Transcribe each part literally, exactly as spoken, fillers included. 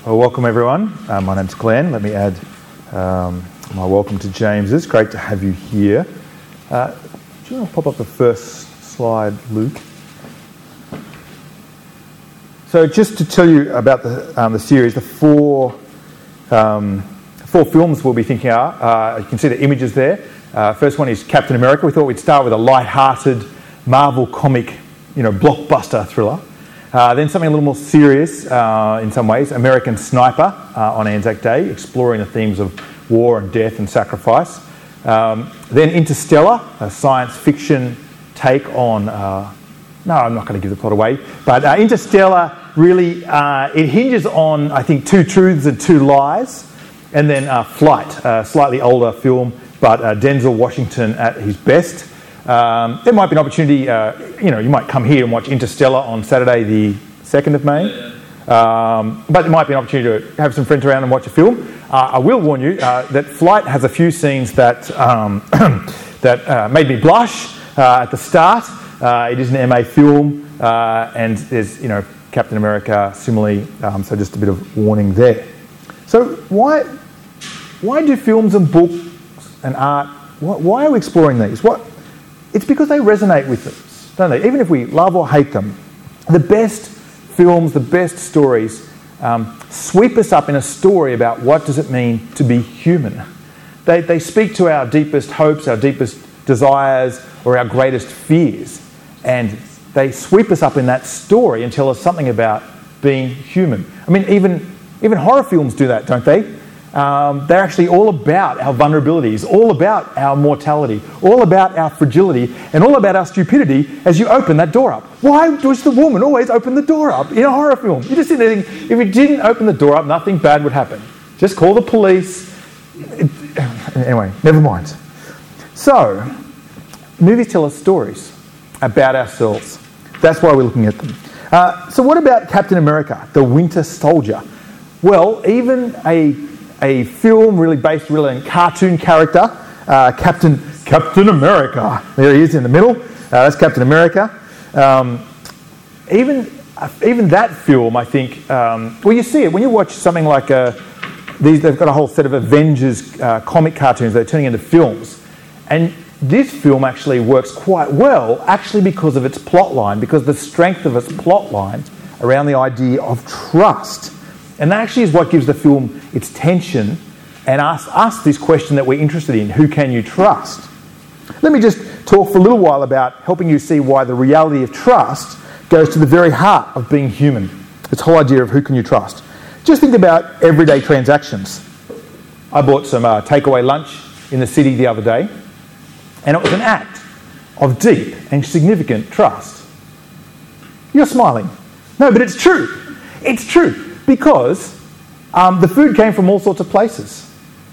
Well, welcome everyone. Uh, my name's Glenn. Let me add um, my welcome to James. It's great to have you here. Uh, do you want to pop up the first slide, Luke? So just to tell you about the, um, the series, the four, um, four films we'll be thinking are, uh, you can see the images there. Uh, first one is Captain America. We thought we'd start with a light-hearted Marvel comic, you know, blockbuster thriller. Uh, then something a little more serious uh, in some ways, American Sniper uh, on Anzac Day, exploring the themes of war and death and sacrifice. Um, then Interstellar, a science fiction take on, uh, no, I'm not going to give the plot away, but uh, Interstellar really, uh, it hinges on, I think, two truths and two lies. And then uh, Flight, a slightly older film, but uh, Denzel Washington at his best. Um, there might be an opportunity, uh, you know, you might come here and watch Interstellar on Saturday the second of May. Um, but there might be an opportunity to have some friends around and watch a film. Uh, I will warn you uh, that Flight has a few scenes that um, that uh, made me blush uh, at the start. Uh, it is an M A film, uh, and there's, you know, Captain America similarly, um, so just a bit of warning there. So why why do films and books and art, why, why are we exploring these? What? It's because they resonate with us, don't they? Even if we love or hate them, the best films, the best stories um, sweep us up in a story about what does it mean to be human. They, they speak to our deepest hopes, our deepest desires, or our greatest fears. And they sweep us up in that story and tell us something about being human. I mean, even, even horror films do that, don't they? Um, they're actually all about our vulnerabilities, all about our mortality, all about our fragility, and all about our stupidity as you open that door up. Why does the woman always open the door up in a horror film? You just sit there thinking, if you didn't open the door up, nothing bad would happen. Just call the police. It, anyway, never mind. So, movies tell us stories about ourselves. That's why we're looking at them. Uh, so what about Captain America, the Winter Soldier? Well, even a A film really based really on cartoon character, uh, Captain Captain America. There he is in the middle. Uh, that's Captain America. Um, even uh, even that film, I think. Um, well, you see it when you watch something like a, these. They've got a whole set of Avengers uh, comic cartoons they're turning into films, and this film actually works quite well, actually because of its plot line, because the strength of its plot line around the idea of trust. And that actually is what gives the film its tension and asks us this question that we're interested in: who can you trust? Let me just talk for a little while about helping you see why the reality of trust goes to the very heart of being human. This whole idea of who can you trust. Just think about everyday transactions. I bought some uh, takeaway lunch in the city the other day, and it was an act of deep and significant trust. You're smiling. No, but it's true. It's true. Because um, the food came from all sorts of places.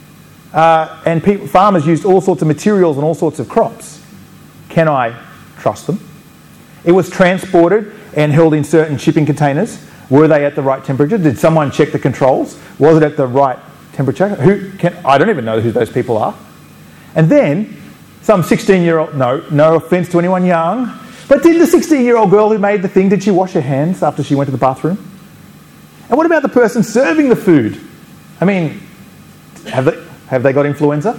Uh, and people, farmers used all sorts of materials and all sorts of crops. Can I trust them? It was transported and held in certain shipping containers. Were they at the right temperature? Did someone check the controls? Was it at the right temperature? Who can, I don't even know who those people are. And then some sixteen-year-old, no, no offence to anyone young, but did the sixteen-year-old girl who made the thing, did she wash her hands after she went to the bathroom? And what about the person serving the food? I mean, have they, have they got influenza?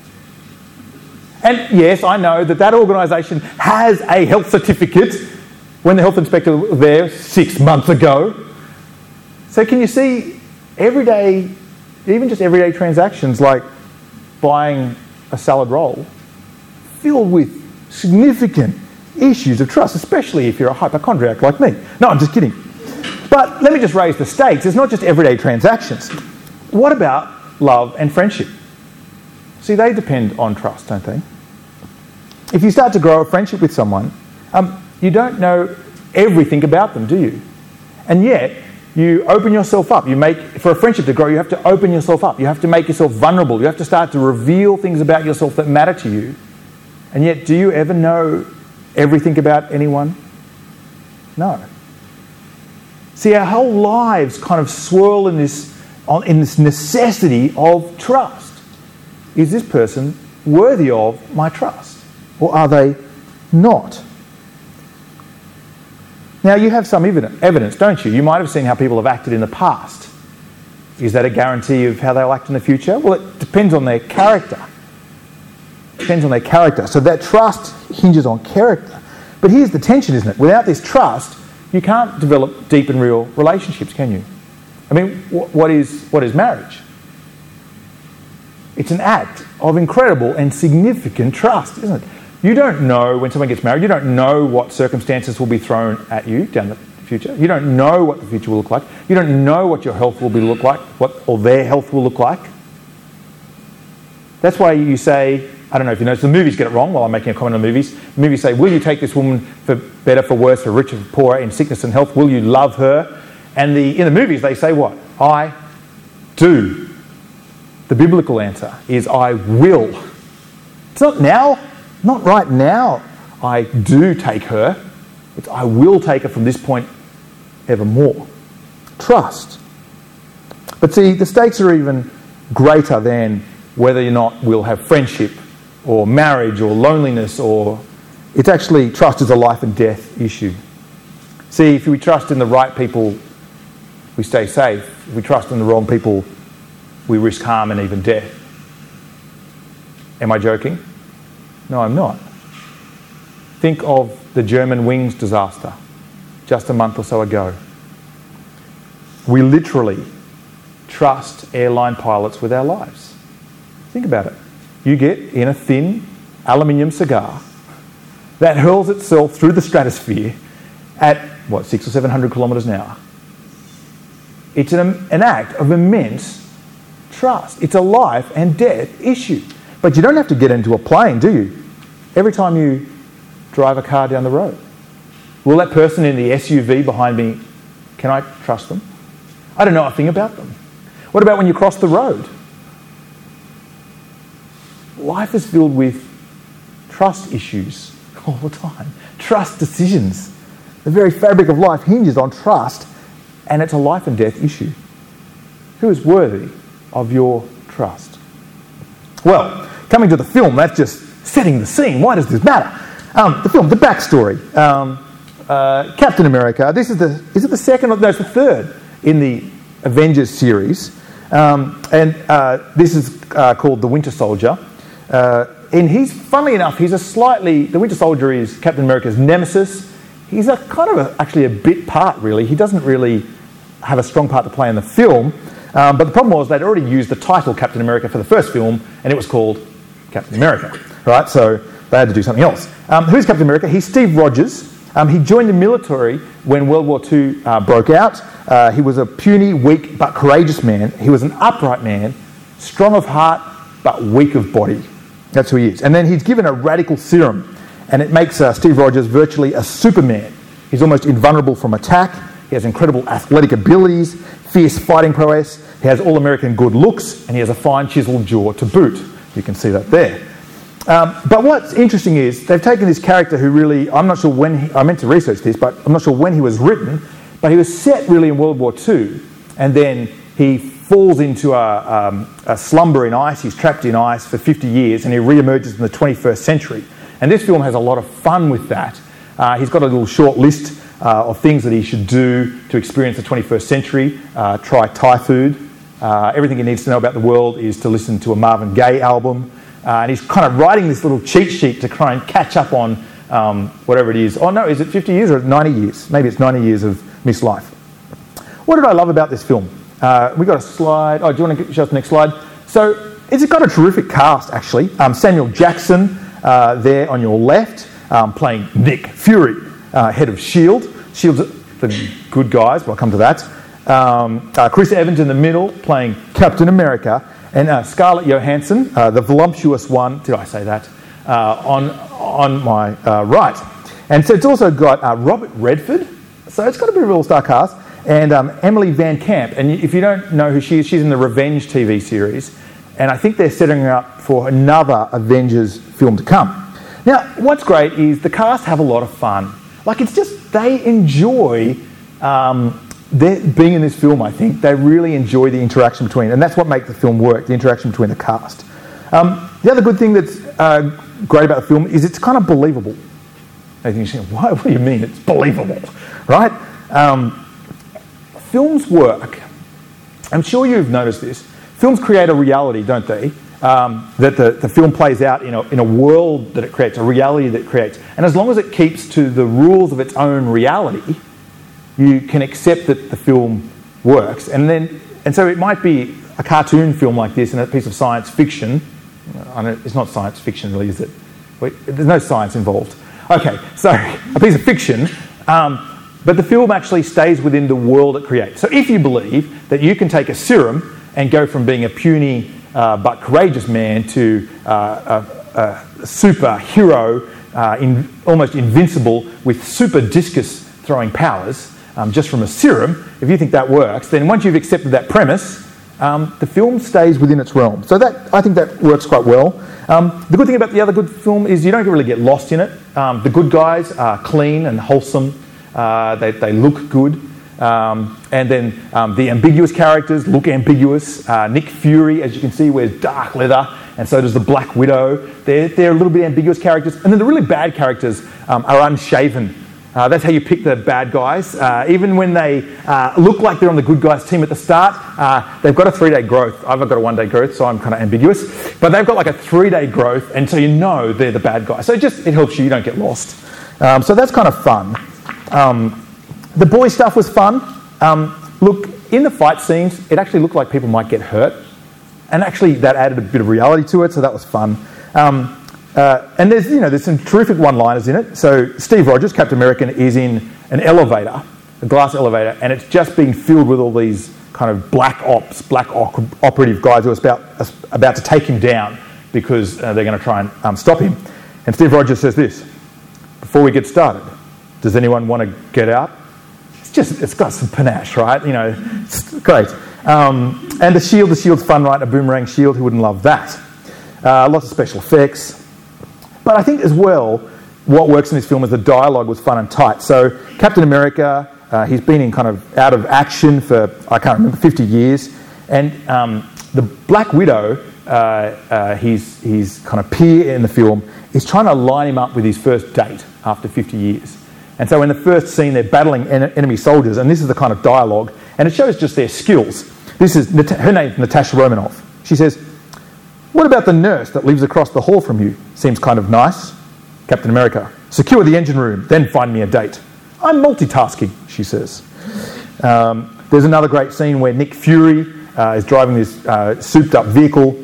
And yes, I know that that organisation has a health certificate when the health inspector was there six months ago. So can you see everyday, even just everyday transactions like buying a salad roll filled with significant issues of trust, especially if you're a hypochondriac like me. No, I'm just kidding. But let me just raise the stakes. It's not just everyday transactions. What about love and friendship? See, they depend on trust, don't they? If you start to grow a friendship with someone, um, you don't know everything about them, do you? And yet, you open yourself up. You make, for a friendship to grow, you have to open yourself up. You have to make yourself vulnerable. You have to start to reveal things about yourself that matter to you. And yet, do you ever know everything about anyone? No. See, our whole lives kind of swirl in this, on, in this necessity of trust. Is this person worthy of my trust? Or are they not? Now, you have some evidence, don't you? You might have seen how people have acted in the past. Is that a guarantee of how they'll act in the future? Well, it depends on their character. Depends on their character. So that trust hinges on character. But here's the tension, isn't it? Without this trust, you can't develop deep and real relationships, can you? I mean, wh- what is what is marriage? It's an act of incredible and significant trust, isn't it? You don't know when someone gets married, you don't know what circumstances will be thrown at you down the future. You don't know what the future will look like. You don't know what your health will be look like, what or their health will look like. That's why you say, I don't know if you notice, the movies get it wrong while I'm making a comment on movies. The movies say, will you take this woman for better, for worse, for richer, for poorer, in sickness and health? Will you love her? And the in the movies they say what? I do. The biblical answer is I will. It's not now, not right now, I do take her. It's I will take her from this point evermore. Trust. But see, the stakes are even greater than whether or not we'll have friendship or marriage or loneliness, or it's actually trust is a life and death issue. See, if we trust in the right people, we stay safe. If we trust in the wrong people, we risk harm and even death. Am I joking? No, I'm not. Think of the German wings disaster just a month or so ago. We literally trust airline pilots with our lives. Think about it. You get in a thin aluminium cigar that hurls itself through the stratosphere at, what, six or seven hundred kilometres an hour. It's an, an act of immense trust. It's a life and death issue. But you don't have to get into a plane, do you? Every time you drive a car down the road, will that person in the S U V behind me, can I trust them? I don't know a thing about them. What about when you cross the road? Life is filled with trust issues all the time. Trust decisions. The very fabric of life hinges on trust, and it's a life and death issue. Who is worthy of your trust? Well, coming to the film, that's just setting the scene. Why does this matter? Um, the film, the backstory. Um, uh, Captain America. This is the is it the second or no? It's the third in the Avengers series, um, and uh, this is uh, called The Winter Soldier. Uh, and he's, funnily enough, he's a slightly... The Winter Soldier is Captain America's nemesis. He's a kind of a, actually a bit part, really. He doesn't really have a strong part to play in the film. Um, but the problem was they'd already used the title Captain America for the first film, and it was called Captain America, right? So they had to do something else. Um, who's Captain America? He's Steve Rogers. Um, he joined the military when World War Two uh, broke out. Uh, he was a puny, weak, but courageous man. He was an upright man, strong of heart, but weak of body. That's who he is. And then he's given a radical serum, and it makes uh, Steve Rogers virtually a Superman. He's almost invulnerable from attack. He has incredible athletic abilities, fierce fighting prowess. He has all-American good looks, and he has a fine chiseled jaw to boot. You can see that there. Um, but what's interesting is they've taken this character who really, I'm not sure when, he, I meant to research this, but I'm not sure when he was written, but he was set really in World War Two, and then he falls into a, um, a slumber in ice. He's trapped in ice for fifty years, and he re-emerges in the twenty-first century. And this film has a lot of fun with that. Uh, he's got a little short list uh, of things that he should do to experience the twenty-first century. Uh, try Thai food. Uh, everything he needs to know about the world is to listen to a Marvin Gaye album. Uh, and he's kind of writing this little cheat sheet to try and catch up on um, whatever it is. Oh no, is it fifty years or ninety years? Maybe it's ninety years of missed life. What did I love about this film? Uh, we got a slide. Oh, do you want to show us the next slide? So it's got a terrific cast, actually. Um, Samuel Jackson uh, there on your left, um, playing Nick Fury, uh, head of S H I E L D. S H I E L D's the good guys, but I'll come to that. Um, uh, Chris Evans in the middle, playing Captain America. And uh, Scarlett Johansson, uh, the voluptuous one, did I say that, uh, on, on my uh, right. And so it's also got uh, Robert Redford, so it's got a bit of a all-star cast, and um, Emily Van Camp. And if you don't know who she is, she's in the Revenge T V series, and I think they're setting her up for another Avengers film to come. Now, what's great is the cast have a lot of fun. Like, it's just, they enjoy um, their, being in this film, I think. They really enjoy the interaction between, and that's what makes the film work, the interaction between the cast. Um, the other good thing that's uh, great about the film is it's kind of believable. I think you're saying, what, what do you mean it's believable, right? Um, films work I'm sure you've noticed this. Films create a reality, don't they? Um, that the, the film plays out in a, in a world that it creates, a reality that it creates. And as long as it keeps to the rules of its own reality, you can accept that the film works. And then, and so it might be a cartoon film like this and a piece of science fiction. I don't, it's not science fiction, really, is it? Wait, there's no science involved. Okay, so a piece of fiction, um, but the film actually stays within the world it creates. So if you believe that you can take a serum and go from being a puny uh, but courageous man to uh, a, a superhero, uh, in, almost invincible with super discus throwing powers, um, just from a serum, if you think that works, then once you've accepted that premise, um, the film stays within its realm. So that, I think that works quite well. Um, the good thing about the other good film is you don't really get lost in it. Um, the good guys are clean and wholesome. Uh, they, they look good. Um, and then um, the ambiguous characters look ambiguous. Uh, Nick Fury, as you can see, wears dark leather, and so does the Black Widow. They're, they're a little bit ambiguous characters. And then the really bad characters um, are unshaven. Uh, that's how you pick the bad guys. Uh, even when they uh, look like they're on the good guys team at the start, uh, they've got a three-day growth. I've got a one-day growth, so I'm kind of ambiguous. But they've got like a three-day growth, and so you know they're the bad guys. So it just it helps you, you don't get lost. Um, so that's kind of fun. Um, the boy stuff was fun. Um, look, in the fight scenes, it actually looked like people might get hurt. And actually that added a bit of reality to it, so that was fun. Um, Uh, and there's, you know, there's some terrific one-liners in it. So Steve Rogers, Captain America, is in an elevator, a glass elevator, and it's just being filled with all these kind of black ops, black op- operative guys who are about, about to take him down because uh, they're going to try and um, stop him. And Steve Rogers says this: before we get started, does anyone want to get out? It's just, it's got some panache, right? You know, it's great. Um, and the shield, the shield's fun, right? A boomerang shield, who wouldn't love that? Uh, lots of special effects. But I think as well, what works in this film is the dialogue was fun and tight. So Captain America, uh, he's been in kind of out of action for, I can't remember, fifty years. And um, the Black Widow, uh, uh, his, his kind of peer in the film, is trying to line him up with his first date after fifty years. And so in the first scene, they're battling en- enemy soldiers, and this is the kind of dialogue, and it shows just their skills. This is, Nat- her name's Natasha Romanoff. She says, "What about the nurse that lives across the hall from you? Seems kind of nice." Captain America: "Secure the engine room, then find me a date." "I'm multitasking," she says. Um, there's another great scene where Nick Fury uh, is driving this uh, souped-up vehicle,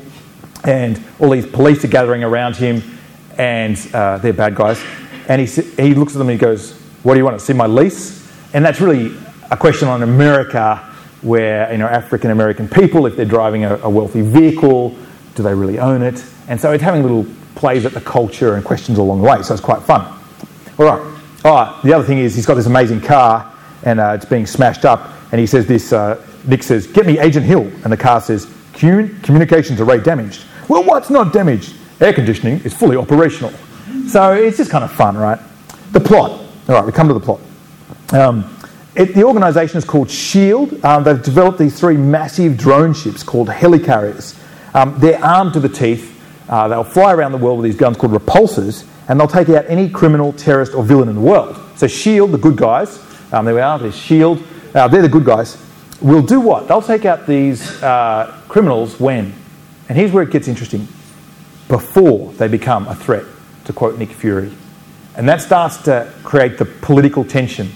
and all these police are gathering around him, and uh, they're bad guys. And he he looks at them and he goes, "What do you want to see my lease?" And that's really a question on America, where, you know, African American people, if they're driving a, a wealthy vehicle, do they really own it? And so it's having little plays at the culture and questions along the way, so it's quite fun. All right. Oh, the other thing is he's got this amazing car, and uh, it's being smashed up, and he says this, uh, Nick says, "Get me Agent Hill." And the car says, "Commun- communications array damaged." "Well, what's not damaged?" "Air conditioning is fully operational." So it's just kind of fun, right? The plot. All right, we come to the plot. Um, it, the organisation is called SHIELD. Um, they've developed these three massive drone ships called helicarriers. Um, they're armed to the teeth. Uh, they'll fly around the world with these guns called repulsors, and they'll take out any criminal, terrorist or villain in the world. So SHIELD, the good guys, um, there we are, there's SHIELD, uh, they're the good guys, will do what? They'll take out these uh, criminals when? And here's where it gets interesting. Before they become a threat, to quote Nick Fury. And that starts to create the political tension.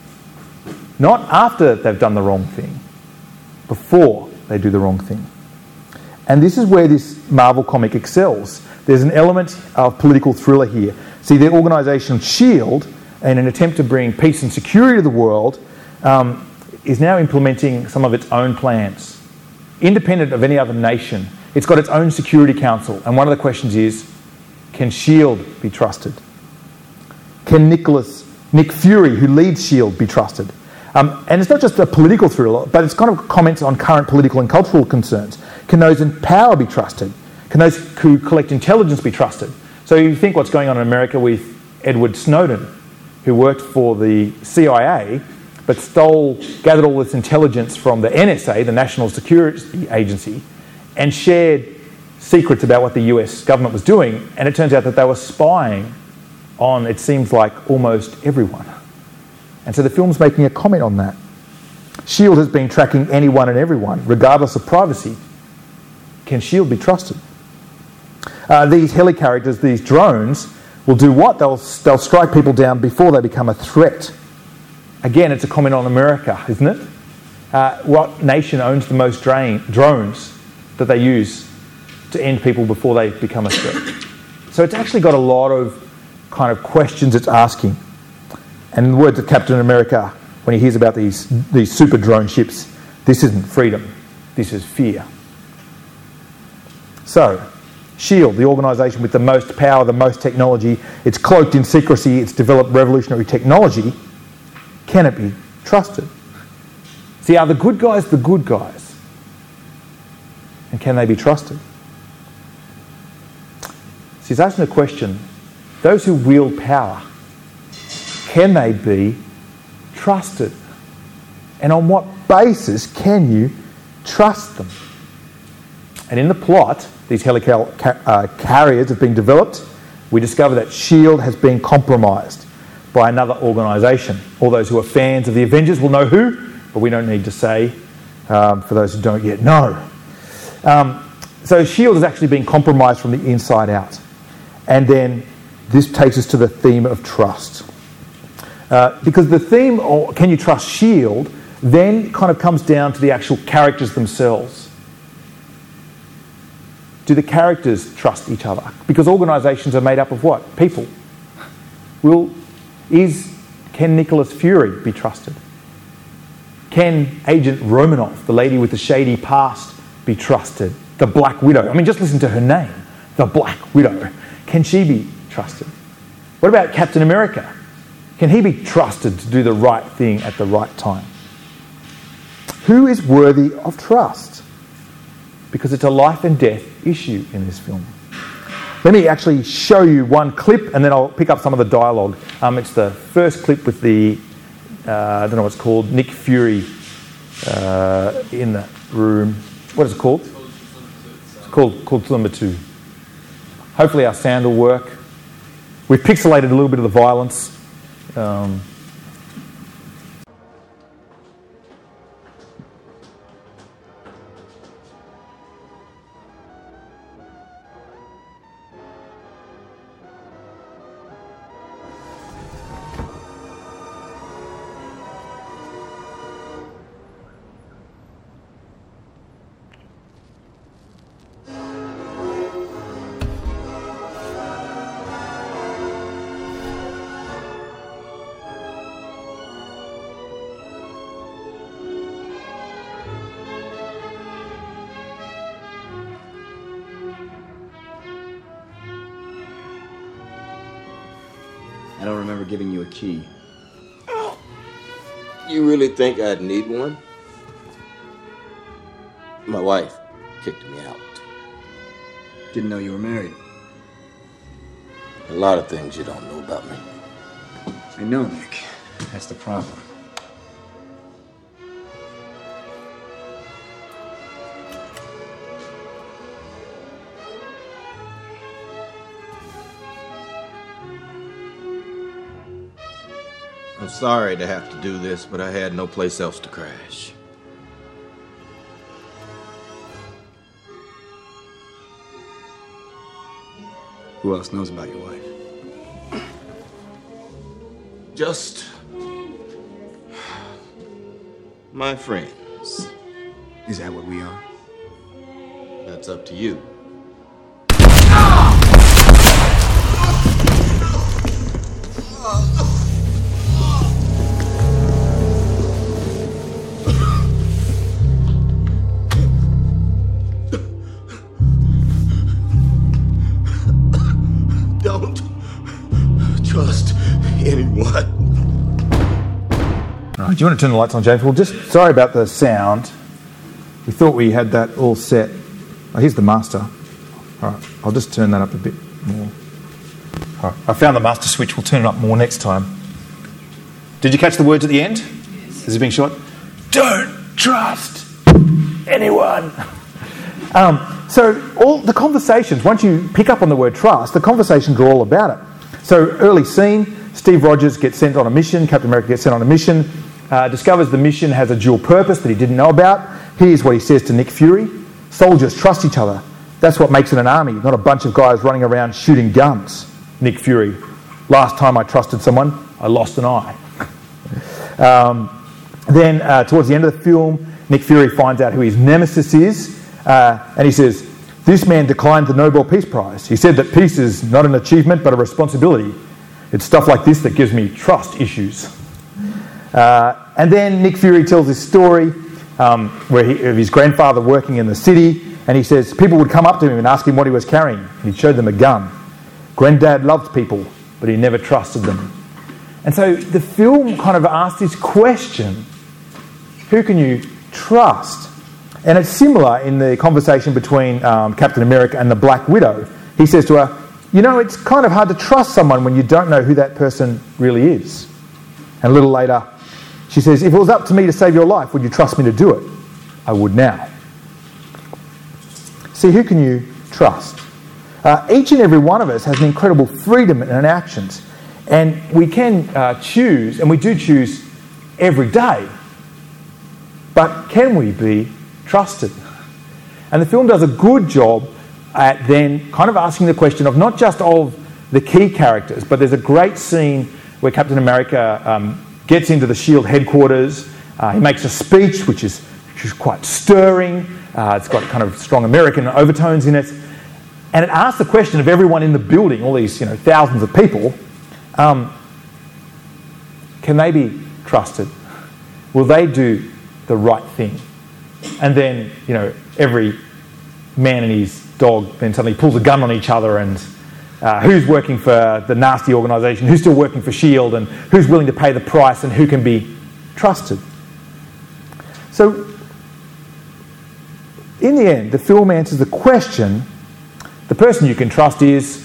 Not after they've done the wrong thing, before they do the wrong thing. And this is where this Marvel comic excels. There's an element of political thriller here. See, the organisation SHIELD, in an attempt to bring peace and security to the world, um, is now implementing some of its own plans, independent of any other nation. It's got its own Security Council, and one of the questions is, can SHIELD be trusted? Can Nicholas, Nick Fury, who leads SHIELD, be trusted? Um, and it's not just a political thriller, but it's kind of comments on current political and cultural concerns. Can those in power be trusted? Can those who collect intelligence be trusted? So you think what's going on in America with Edward Snowden, who worked for the C I A, but stole, gathered all this intelligence from the N S A, the National Security Agency, and shared secrets about what the U S government was doing, and it turns out that they were spying on, it seems like, almost everyone. And so the film's making a comment on that. SHIELD has been tracking anyone and everyone, regardless of privacy. Can SHIELD be trusted? Uh, these helicarriers, these drones, will do what? They'll, they'll strike people down before they become a threat. Again, it's a comment on America, isn't it? Uh, what nation owns the most drain, drones that they use to end people before they become a threat? So it's actually got a lot of kind of questions it's asking. And in the words of Captain America, when he hears about these, these super drone ships, this isn't freedom, this is fear. So, SHIELD, the organisation with the most power, the most technology, it's cloaked in secrecy, it's developed revolutionary technology. Can it be trusted? See, are the good guys the good guys? And can they be trusted? See, he's asking the question, those who wield power, can they be trusted? And on what basis can you trust them? And in the plot, these helicarriers have been developed. We discover that SHIELD has been compromised by another organisation. All those who are fans of the Avengers will know who, but we don't need to say um, for those who don't yet know. Um, so SHIELD has actually been compromised from the inside out. And then this takes us to the theme of trust. Uh, because the theme, or can you trust SHIELD, then kind of comes down to the actual characters themselves. Do the characters trust each other? Because organisations are made up of what? People. Will, is, can Nicholas Fury be trusted? Can Agent Romanoff, the lady with the shady past, be trusted? The Black Widow. I mean, just listen to her name. The Black Widow. Can she be trusted? What about Captain America? Can he be trusted to do the right thing at the right time? Who is worthy of trust? Because it's a life and death issue in this film. Let me actually show you one clip and then I'll pick up some of the dialogue. Um, it's the first clip with the, uh, I don't know what it's called, Nick Fury uh, in the room. What is it called? It's called, called number two. Hopefully our sound will work. We've pixelated a little bit of the violence. Um, I don't remember giving you a key. You really think I'd need one? My wife kicked me out. Didn't know you were married. A lot of things you don't know about me. I know, Nick. That's the problem. I'm sorry to have to do this, but I had no place else to crash. Who else knows about your wife? Just my friends. Is that what we are? That's up to you. Don't trust anyone. All right, do you want to turn the lights on, James? Well, just sorry about the sound. We thought we had that all set. Oh, here's the master. All right, I'll just turn that up a bit more. All right, I found the master switch. We'll turn it up more next time. Did you catch the words at the end? Yes. Is it being shot? Don't trust anyone. Um, so all the conversations, once you pick up on the word trust, the conversations are all about it. So early scene, Steve Rogers gets sent on a mission, Captain America gets sent on a mission. uh, discovers the mission has a dual purpose that he didn't know about. Here's what he says to Nick Fury. Soldiers trust each other. That's what makes it an army, not a bunch of guys running around shooting guns. Nick Fury. Last time I trusted someone, I lost an eye. um, then uh, towards the end of the film, Nick Fury finds out who his nemesis is, uh, and he says, this man declined the Nobel Peace Prize. He said that peace is not an achievement but a responsibility. It's stuff like this that gives me trust issues. Uh, and then Nick Fury tells this story um, where he, of his grandfather working in the city, and he says people would come up to him and ask him what he was carrying, and he showed them a gun. Granddad loved people, but he never trusted them. And so the film kind of asks this question, who can you trust? And it's similar in the conversation between um, Captain America and the Black Widow. He says to her, you know, it's kind of hard to trust someone when you don't know who that person really is. And a little later, she says, if it was up to me to save your life, would you trust me to do it? I would now. See, who can you trust? Uh, each and every one of us has an incredible freedom in our actions. And we can uh, choose, and we do choose every day. But can we be trusted? And the film does a good job at then kind of asking the question of not just of the key characters, but there's a great scene where Captain America um, gets into the SHIELD headquarters. Uh, he makes a speech which is, which is quite stirring. Uh, it's got kind of strong American overtones in it. And it asks the question of everyone in the building, all these, you know, thousands of people, um, can they be trusted? Will they do the right thing? And then, you know, every man and his dog then suddenly pulls a gun on each other, and uh, who's working for the nasty organisation, who's still working for SHIELD, and who's willing to pay the price, and who can be trusted. So, in the end, the film answers the question, the person you can trust is...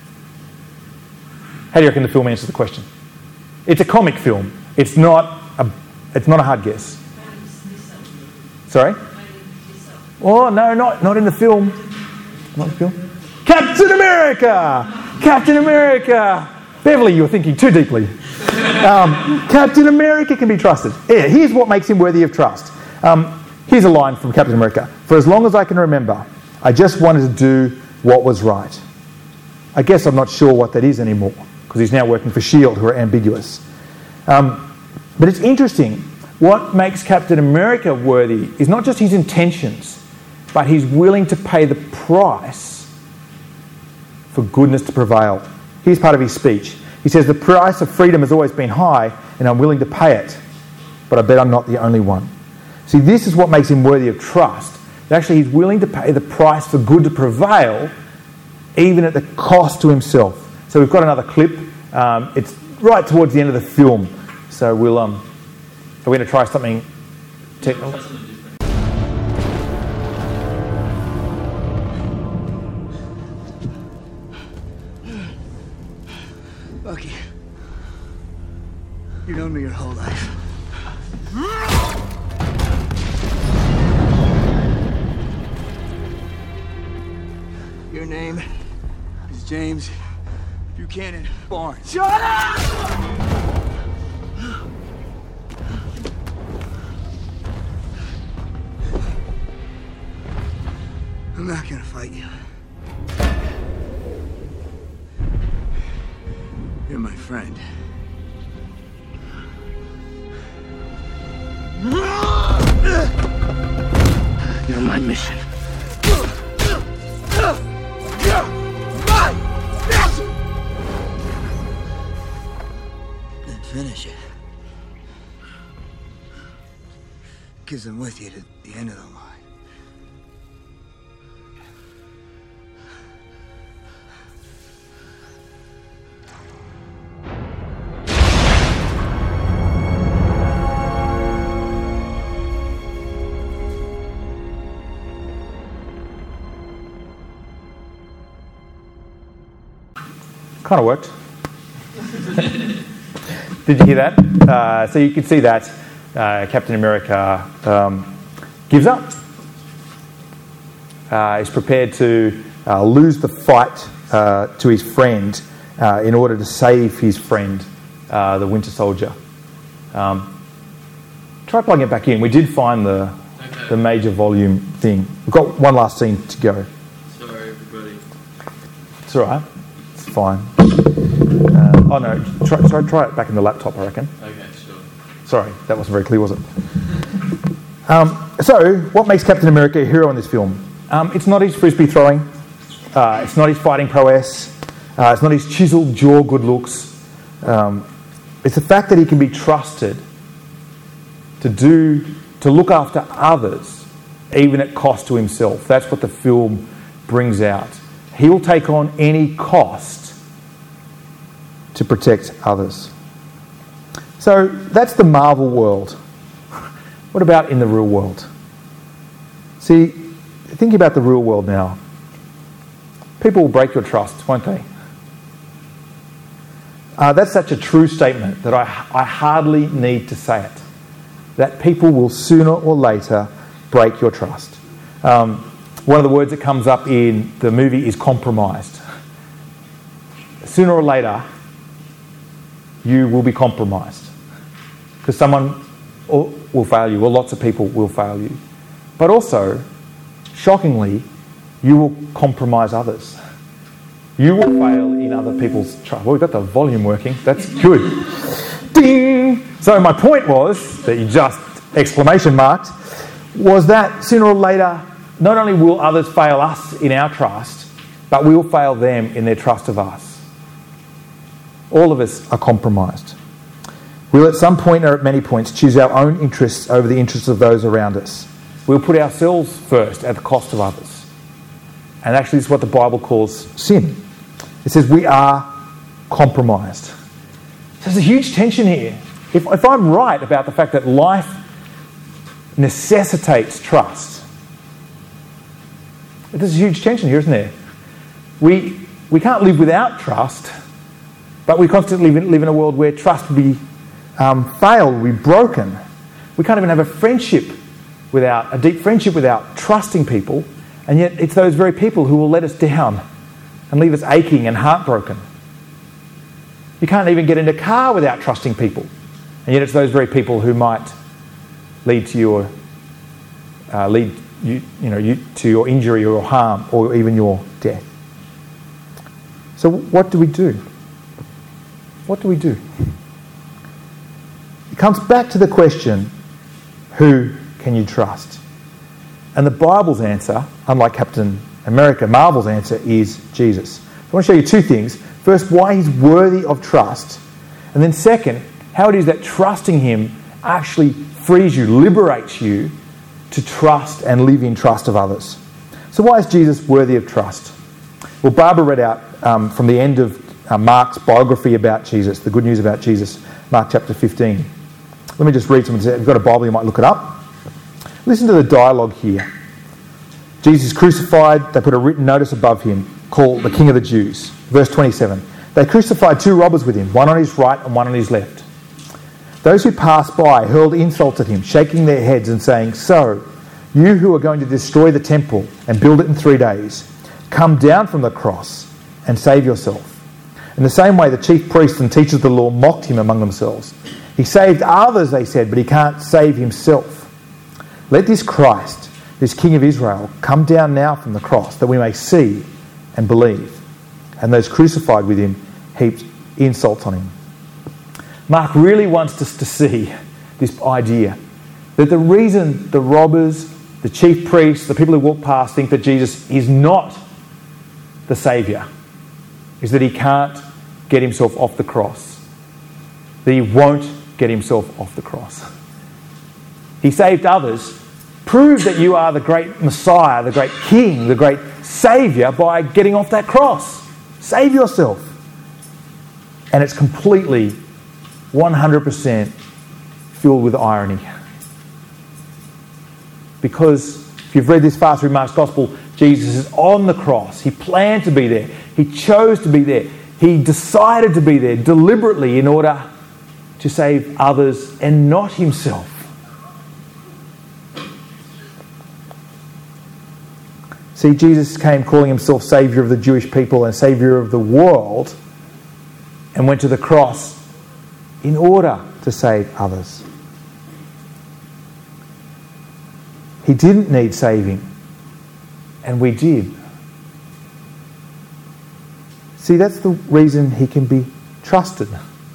How do you reckon the film answers the question? It's a comic film. It's not a, it's not a hard guess. Sorry? Oh, no, not, not in the film. Not in the film. Captain America! Captain America! Beverly, you're thinking too deeply. Um, Captain America can be trusted. Yeah, here's what makes him worthy of trust. Um, here's a line from Captain America. For as long as I can remember, I just wanted to do what was right. I guess I'm not sure what that is anymore, because he's now working for SHIELD, who are ambiguous. Um, but it's interesting. What makes Captain America worthy is not just his intentions, but he's willing to pay the price for goodness to prevail. Here's part of his speech. He says, the price of freedom has always been high, and I'm willing to pay it, but I bet I'm not the only one. See, this is what makes him worthy of trust. That actually he's willing to pay the price for good to prevail, even at the cost to himself. So we've got another clip. Um, it's right towards the end of the film. So we'll... Um, are we going to try something technical? Bucky, you've known me your whole life. Your name is James Buchanan Barnes. Shut up! I'm not gonna fight you. You're my friend. You're my mission. Then finish it. Because I'm with you to the end of the line. Kind of worked. Did you hear that? Uh, so you could see that uh, Captain America um, gives up. Uh, he's prepared to uh, lose the fight uh, to his friend uh, in order to save his friend, uh, the Winter Soldier. Um, try plugging it back in. We did find the Okay. the major volume thing. We've got one last scene to go. Sorry, everybody. It's all right. It's fine. Uh, oh no, try, try, try it back in the laptop, I reckon. Okay, sure. Sorry, that wasn't very clear, was it? Um, so, what makes Captain America a hero in this film? Um, it's not his frisbee throwing. Uh, it's not his fighting prowess. Uh, it's not his chiseled jaw good looks. Um, it's the fact that he can be trusted to do, to look after others, even at cost to himself. That's what the film brings out. He will take on any cost to protect others. So that's the Marvel world. What about in the real world? See, think about the real world now. People will break your trust, won't they? Uh, that's such a true statement that I, I hardly need to say it. That people will sooner or later break your trust. Um, one of the words that comes up in the movie is compromised. Sooner or later, you will be compromised. Because someone will fail you, or lots of people will fail you. But also, shockingly, you will compromise others. You will fail in other people's trust. Well, we've got the volume working. That's good. Ding! So my point was, that you just exclamation marked, was that sooner or later, not only will others fail us in our trust, but we will fail them in their trust of us. All of us are compromised. We'll at some point, or at many points, choose our own interests over the interests of those around us. We'll put ourselves first at the cost of others. And actually, this is what the Bible calls sin. It says we are compromised. So there's a huge tension here. If, if I'm right about the fact that life necessitates trust, there's a huge tension here, isn't there? We, we can't live without trust, but we constantly live in, live in a world where trust will be um, fail, will be broken. We can't even have a friendship without, a deep friendship without trusting people, and yet it's those very people who will let us down and leave us aching and heartbroken. You can't even get in a car without trusting people, and yet it's those very people who might lead to your, uh, lead you, you know, you, to your injury or harm or even your death. So what do we do? What do we do? It comes back to the question, who can you trust? And the Bible's answer, unlike Captain America, Marvel's answer is Jesus. I want to show you two things. First, why he's worthy of trust. And then second, how it is that trusting him actually frees you, liberates you to trust and live in trust of others. So why is Jesus worthy of trust? Well, Barbara read out um, from the end of uh, Mark's biography about Jesus, the good news about Jesus, Mark chapter fifteen. Let me just read some. If you've got a Bible, you might look it up. Listen to the dialogue here. Jesus is crucified. They put a written notice above him called the King of the Jews. Verse twenty-seven. They crucified two robbers with him, one on his right and one on his left. Those who passed by hurled insults at him, shaking their heads and saying, "So, you who are going to destroy the temple and build it in three days, come down from the cross and save yourself." In the same way, the chief priests and teachers of the law mocked him among themselves. He saved others, they said, but he can't save himself. Let this Christ, this King of Israel, come down now from the cross, that we may see and believe. And those crucified with him heaped insults on him. Mark really wants us to see this idea that the reason the robbers, the chief priests, the people who walk past think that Jesus is not the Saviour is that he can't get himself off the cross. That he won't get himself off the cross. He saved others. Prove that you are the great Messiah, the great King, the great Saviour by getting off that cross. Save yourself. And it's completely, one hundred percent filled with irony. Because if you've read this far through Mark's Gospel, Jesus is on the cross. He planned to be there. He chose to be there. He decided to be there deliberately in order to save others and not himself. See, Jesus came calling himself Saviour of the Jewish people and Saviour of the world, and went to the cross in order to save others. He didn't need saving, and we did. See, that's the reason he can be trusted.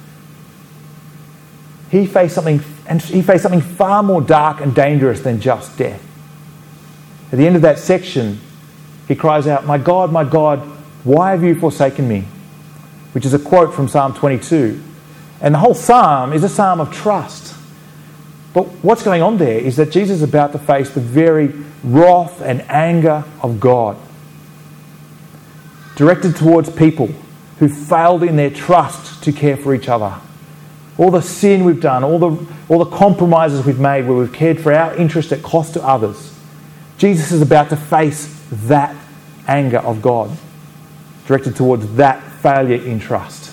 He faced something, and he faced something far more dark and dangerous than just death. At the end of that section, he cries out, "My God, my God, why have you forsaken me?" Which is a quote from Psalm twenty-two. And the whole psalm is a psalm of trust. But what's going on there is that Jesus is about to face the very wrath and anger of God, directed towards people who failed in their trust to care for each other. All the sin we've done, all the, all the compromises we've made where we've cared for our interest at cost to others. Jesus is about to face that anger of God, directed towards that failure in trust.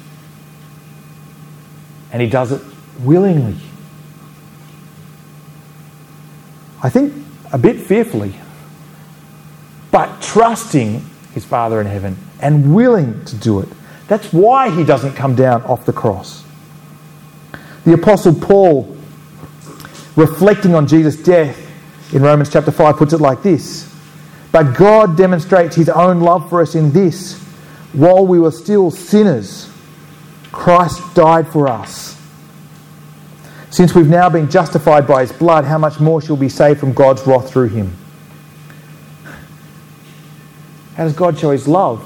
And he does it willingly. I think a bit fearfully, but trusting his Father in heaven and willing to do it. That's why he doesn't come down off the cross. The Apostle Paul, reflecting on Jesus' death in Romans chapter five, puts it like this: "But God demonstrates his own love for us in this: while we were still sinners, Christ died for us. Since we've now been justified by his blood, how much more shall we be saved from God's wrath through him?" How does God show his love?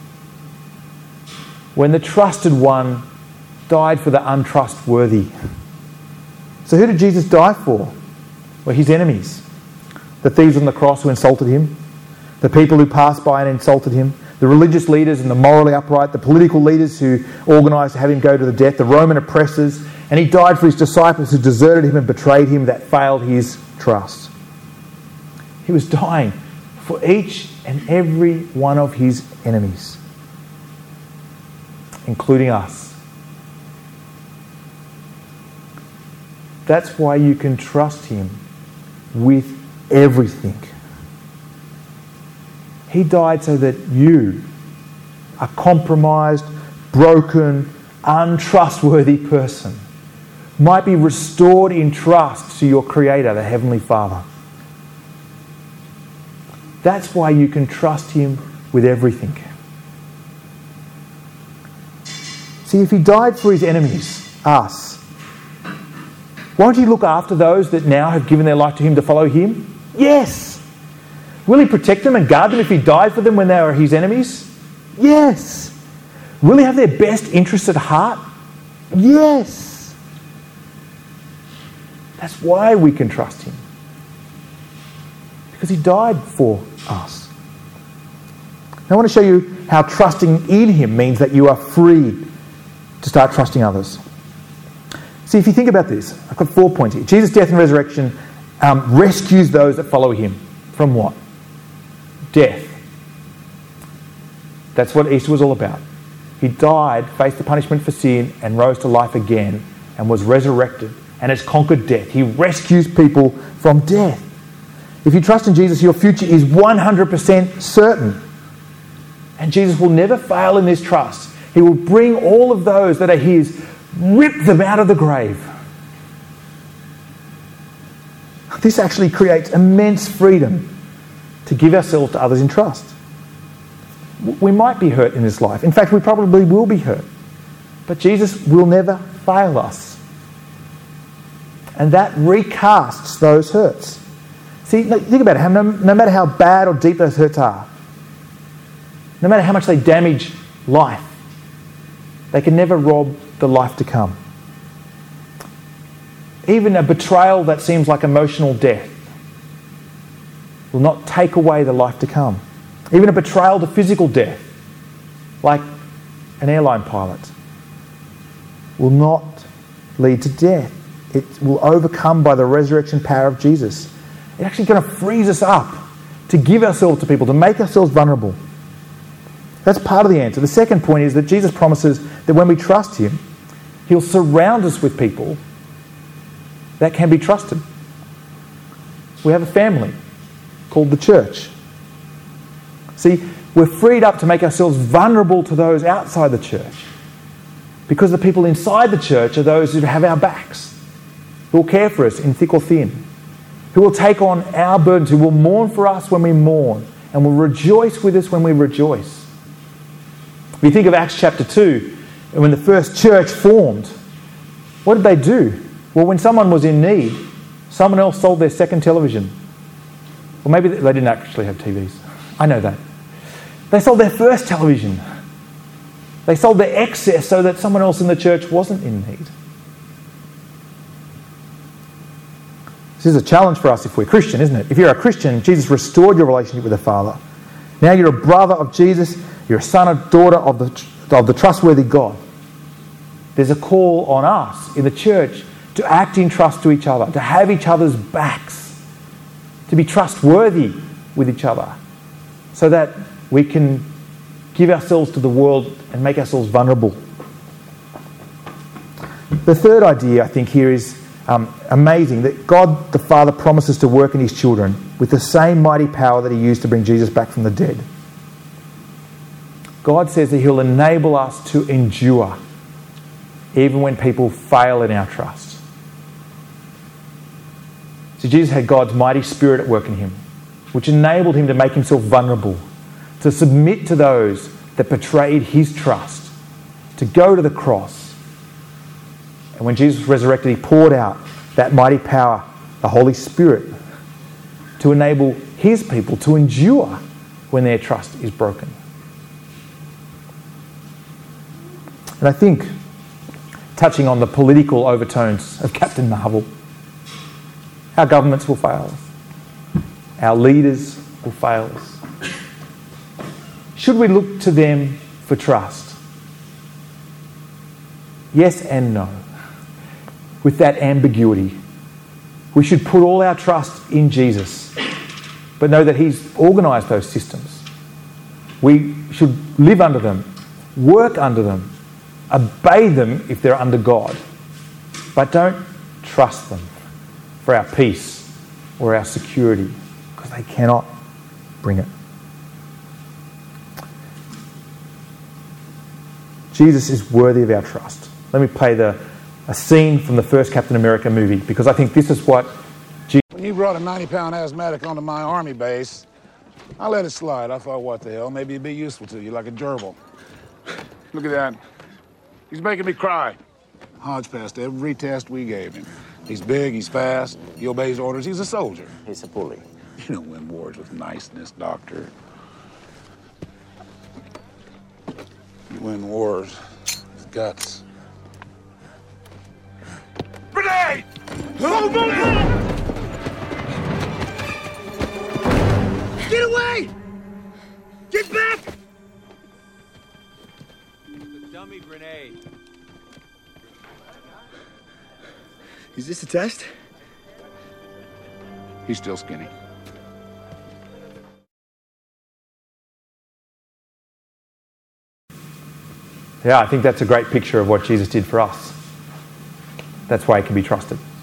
When the trusted one died for the untrustworthy. So who did Jesus die for? Well, his enemies. The thieves on the cross who insulted him, the people who passed by and insulted him, the religious leaders and the morally upright, the political leaders who organised to have him go to the death, the Roman oppressors, and he died for his disciples who deserted him and betrayed him, that failed his trust. He was dying for each and every one of his enemies, including us. That's why you can trust him with everything. He died so that you, a compromised, broken, untrustworthy person, might be restored in trust to your Creator, the Heavenly Father. That's why you can trust him with everything. See, if he died for his enemies, us, won't he look after those that now have given their life to him to follow him? Yes. Will he protect them and guard them if he died for them when they were his enemies? Yes. Will he have their best interests at heart? Yes. That's why we can trust him. Because he died for us. Now I want to show you how trusting in him means that you are free to start trusting others. See, if you think about this, I've got four points here. Jesus' death and resurrection um, rescues those that follow him. From what? Death. That's what Easter was all about. He died, faced the punishment for sin, and rose to life again, and was resurrected, and has conquered death. He rescues people from death. If you trust in Jesus, your future is one hundred percent certain. And Jesus will never fail in this trust. He will bring all of those that are his, rip them out of the grave. This actually creates immense freedom to give ourselves to others in trust. We might be hurt in this life. In fact, we probably will be hurt. But Jesus will never fail us. And that recasts those hurts. See, think about it. No, no matter how bad or deep those hurts are, no matter how much they damage life, they can never rob the life to come. Even a betrayal that seems like emotional death will not take away the life to come. Even a betrayal to physical death, like an airline pilot, will not lead to death. It will overcome by the resurrection power of Jesus. It actually kind of frees us up to give ourselves to people, to make ourselves vulnerable. That's part of the answer. The second point is that Jesus promises that when we trust him, he'll surround us with people that can be trusted. We have a family called the church. See, we're freed up to make ourselves vulnerable to those outside the church, because the people inside the church are those who have our backs, who will care for us in thick or thin. who will take on our burdens, who will mourn for us when we mourn, and will rejoice with us when we rejoice. If you think of Acts chapter two, when the first church formed, what did they do? Well, when someone was in need, someone else sold their second television. Or maybe they didn't actually have T Vs. I know that. They sold their first television. They sold their excess so that someone else in the church wasn't in need. This is a challenge for us if we're Christian, isn't it? If you're a Christian, Jesus restored your relationship with the Father. Now you're a brother of Jesus. You're a son or daughter of the, of the trustworthy God. There's a call on us in the church to act in trust to each other, to have each other's backs, to be trustworthy with each other, so that we can give ourselves to the world and make ourselves vulnerable. The third idea, I think, here is um, amazing, that God the Father promises to work in his children with the same mighty power that he used to bring Jesus back from the dead. God says that he'll enable us to endure even when people fail in our trust. So Jesus had God's mighty Spirit at work in him, which enabled him to make himself vulnerable, to submit to those that betrayed his trust, to go to the cross. And when Jesus was resurrected, he poured out that mighty power, the Holy Spirit, to enable his people to endure when their trust is broken. And I think, touching on the political overtones of Captain Marvel, our governments will fail us. Our leaders will fail us. Should we look to them for trust? Yes and no. With that ambiguity. We should put all our trust in Jesus, but know that he's organised those systems. We should live under them, work under them, obey them if they're under God, but don't trust them for our peace or our security, because they cannot bring it. Jesus is worthy of our trust. Let me play the a scene from the first Captain America movie, because I think this is what Jesus... When you brought a ninety pound asthmatic onto my army base, I let it slide. I thought, what the hell, maybe it'd be useful to you, like a gerbil. Look at that. He's making me cry. Hodge passed every test we gave him. He's big, he's fast, he obeys orders, he's a soldier. He's a bully. You don't win wars with niceness, Doctor. You win wars with guts. Grenade! Oh, Get away! Get back! The dummy grenade. Is this a test? He's still skinny. Yeah, I think that's a great picture of what Jesus did for us. That's why he can be trusted.